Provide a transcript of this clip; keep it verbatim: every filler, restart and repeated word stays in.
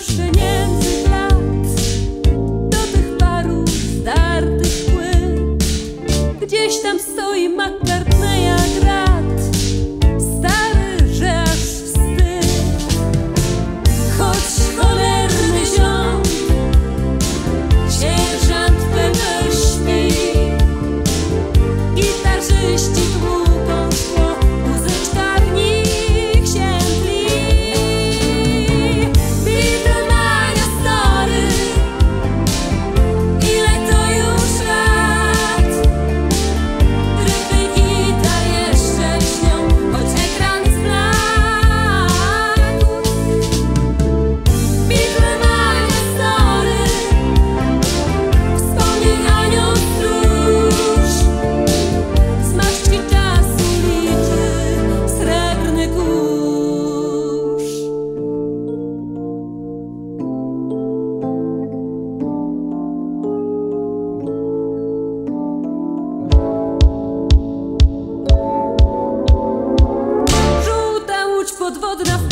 proszenięcych lat, do tych paru zdartych płyt. Gdzieś tam stoi McCartneya grat, stary, że aż wstyd. Choć cholerny ziom, sierżant Peter śpi, gitarzyści tłuką szkło, muzyczka w nich się tli. Beatlemania stary, ile to już lat, gryfy gitar jeszcze śnią, choć ekran zbladł. Beatlemania stary, wspomnień anioł stróż, smaczki czasu liczy srebrny kurz. Żółta łódź podwodna w